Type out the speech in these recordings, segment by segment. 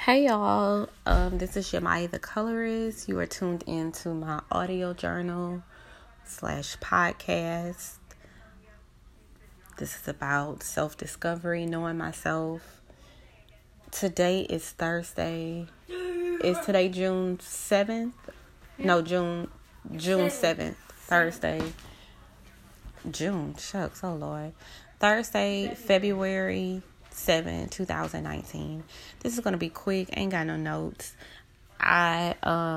Hey y'all, this is Yamai the Colorist. You are tuned into my audio journal / podcast. This is about self-discovery, knowing myself. Today is Thursday. Is today June 7th? No, June 7th. Thursday. Shucks, oh Lord. Thursday, February 2019. This is gonna be quick. Ain't got no notes. I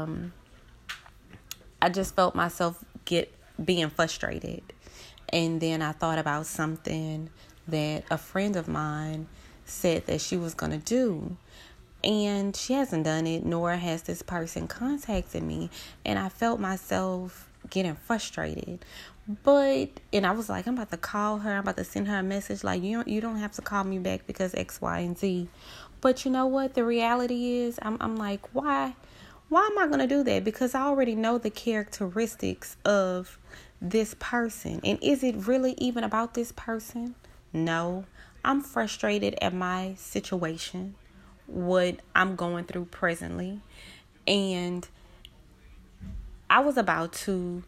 just felt myself being frustrated, and then I thought about something that a friend of mine said that she was gonna do, and she hasn't done it, nor has this person contacted me, and I felt myself getting frustrated. And I was like, I'm about to call her. I'm about to send her a message like, you don't have to call me back because X, Y, and Z. But you know what? The reality is, I'm like, why am I going to do that? Because I already know the characteristics of this person. And is it really even about this person? No. I'm frustrated at my situation, what I'm going through presently. And I was about to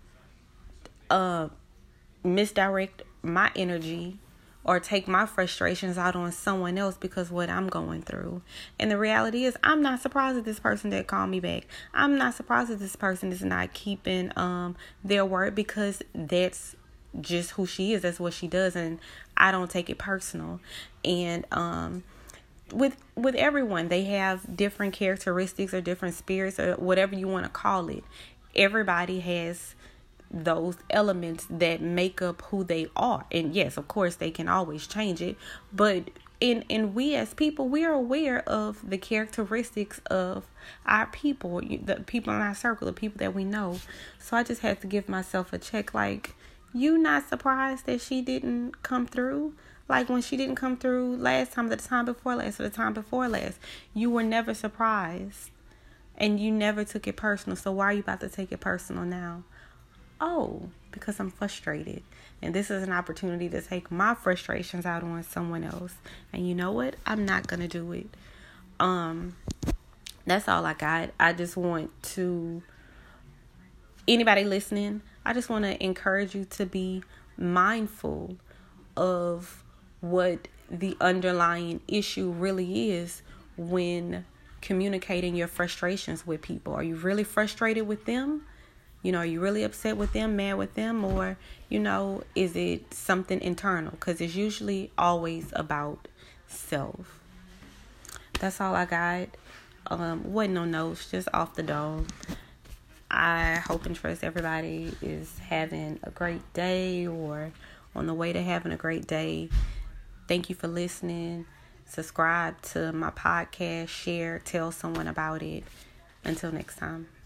misdirect my energy or take my frustrations out on someone else because what I'm going through. And the reality is, I'm not surprised that this person didn't call me back. I'm not surprised that this person is not keeping their word, because that's just who she is. That's what she does, and I don't take it personal. And with everyone, they have different characteristics or different spirits or whatever you want to call it. Everybody has those elements that make up who they are. And yes, of course, they can always change it. But in we as people, we are aware of the characteristics of our people, the people in our circle, the people that we know. So I just had to give myself a check. Like, you not surprised that she didn't come through? Like, when she didn't come through last time, the time before last, or the time before last, you were never surprised. And you never took it personal. So why are you about to take it personal now? Oh, because I'm frustrated. And this is an opportunity to take my frustrations out on someone else. And you know what? I'm not going to do it. That's all I got. I just want to, anybody listening, I just want to encourage you to be mindful of what the underlying issue really is when communicating your frustrations with people. Are you really frustrated with them? Are you really upset with them, mad with them? Or, is it something internal? Because it's usually always about self. That's all I got. Wasn't no notes, just off the dome. I hope and trust everybody is having a great day or on the way to having a great day. Thank you for listening. Subscribe to my podcast, share, tell someone about it. Until next time.